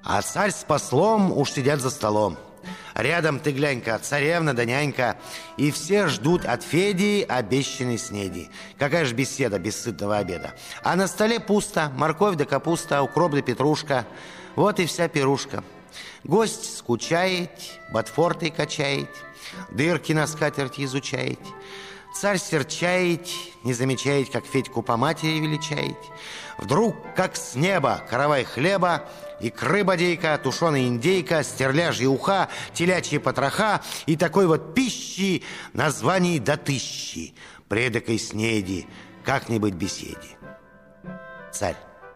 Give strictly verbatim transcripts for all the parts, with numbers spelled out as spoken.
А царь с послом уж сидят за столом. Рядом, ты глянь-ка, царевна да нянька. И все ждут от Феди обещанной снеди. Какая ж беседа без сытного обеда. А на столе пусто, морковь да капуста, укроп да петрушка. Вот и вся пирушка. Гость скучает, ботфорты качает, дырки на скатерти изучает. Царь серчает, не замечает, как Федьку по матери величает. Вдруг, как с неба, каравай хлеба, икры бодейка, тушеная индейка, стерляжьи уха, телячьи потроха и такой вот пищи названий до тысячи, предакой снеди, как-нибудь беседе. Царь.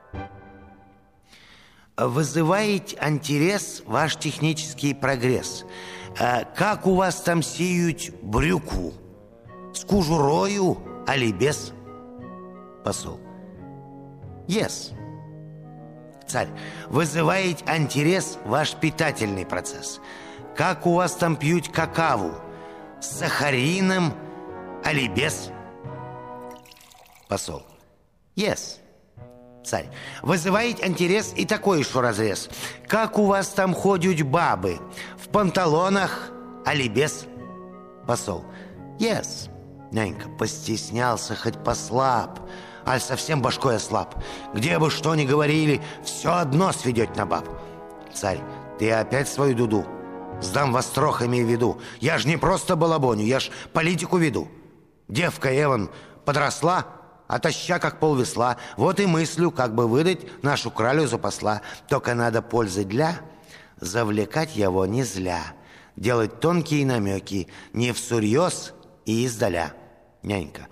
Вызывает интерес ваш технический прогресс. Как у вас там сеют брюкву? С кожурою, али без? Посол. Yes. Царь. Вызывает интерес ваш питательный процесс. Как у вас там пьют какаву? С сахарином, али без? Посол. Yes. Царь. Вызывает интерес и такой еще разрез. Как у вас там ходят бабы? В панталонах, али без? Посол. Yes. Нянька. Постеснялся, хоть послаб, аль совсем башкой ослаб. Где бы что ни говорили, все одно сведет на баб. Царь. Ты опять свою дуду? Сдам вас строго, имею в виду. Я ж не просто балабоню, я ж политику веду. Девка Эван подросла, отоща как полвесла. Вот и мыслю, как бы выдать нашу кралю за посла. Только надо пользы для, завлекать его не зля, делать тонкие намеки, не всерьез и издаля. Нянька.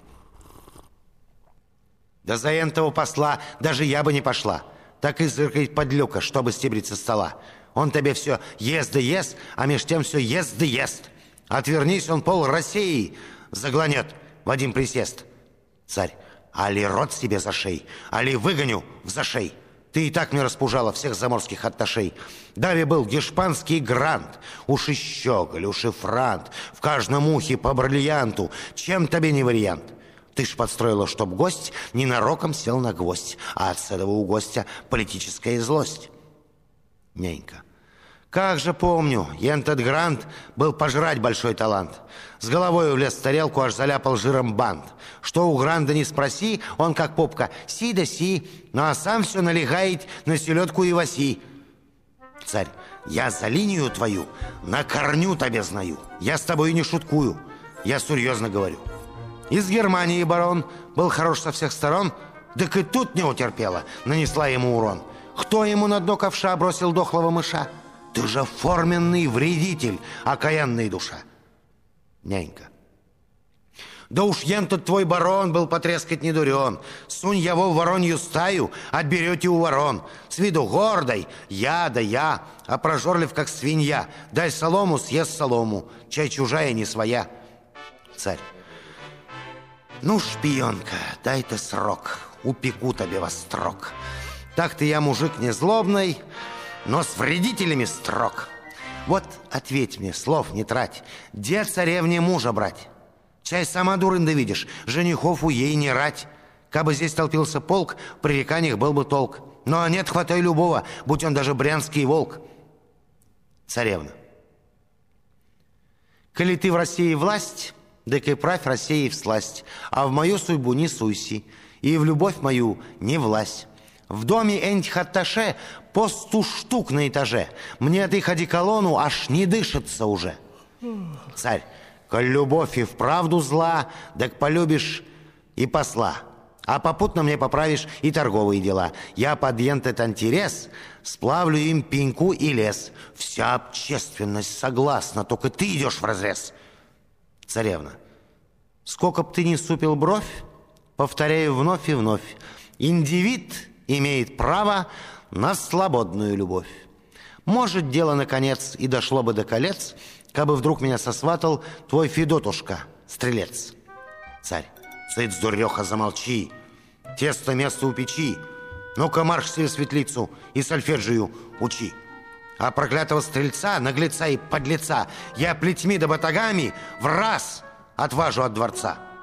Да за энтого посла даже я бы не пошла. Так и зыркает подлюка, чтобы стебрить со стола. Он тебе все ест да ест, а меж тем все ест да ест. Отвернись, он пол России загланет в один присест. Царь. Али рот себе зашей, али выгоню в зашей. Ты и так мне распужала всех заморских атташей. Дави был гешпанский грант, уж и щеголь, уж и франт, в каждом ухе по бриллианту. Чем тебе не вариант? Ты ж подстроила, чтоб гость ненароком сел на гвоздь, а от этого у гостя политическая злость. Нянька. Как же помню, ентот грант был пожрать большой талант. С головой влез в тарелку, аж заляпал жиром бант. Что у гранда не спроси, он как попка си да си, ну а сам все налегает на селедку и васи. Царь. Я за линию твою на корню тебе знаю. Я с тобой не шуткую, я серьезно говорю. Из Германии барон был хорош со всех сторон, так и тут не утерпела, нанесла ему урон. Кто ему на дно ковша бросил дохлого мыша? Ты же форменный вредитель, окаянная душа. Нянька. Да уж ентот твой барон был потрескать не дурен. Сунь его в воронью стаю, отберете у ворон. С виду гордой, я да я, а прожорлив как свинья. Дай солому, съест солому, чай чужая не своя. Царь. Ну, шпионка, дай-то срок, упеку тебе во строк. Так-то я мужик не злобный, но с вредителями строг. Вот ответь мне, слов не трать, где царевне мужа брать? Чай сама дурында видишь, женихов у ей не рать. Кабы здесь толпился полк, в пререканиях был бы толк. Но нет, хватай любого, будь он даже брянский волк. Царевна. Коли ты в России власть, так и правь Россией всласть, а в мою судьбу не суйси, и в любовь мою не влазь. В доме этих атташе по сто штук на этаже. Мне ты ходи колонну, аж не дышится уже. Царь. Коль любовь и вправду зла, так полюбишь и посла, а попутно мне поправишь и торговые дела. Я под этот интерес сплавлю им пеньку и лес. Вся общественность согласна, только ты идешь вразрез. Царевна. Сколько б ты ни супил бровь, повторяю вновь и вновь, индивид имеет право на свободную любовь. Может, дело, наконец, и дошло бы до колец, кабы вдруг меня сосватал твой Федотушка, стрелец. Царь. Цыц, дуреха, замолчи. Тесто место у печи. Ну-ка, марш себе светлицу и сольфеджию учи. А проклятого стрельца, наглеца и подлеца я плетьми да батагами в раз отважу от дворца.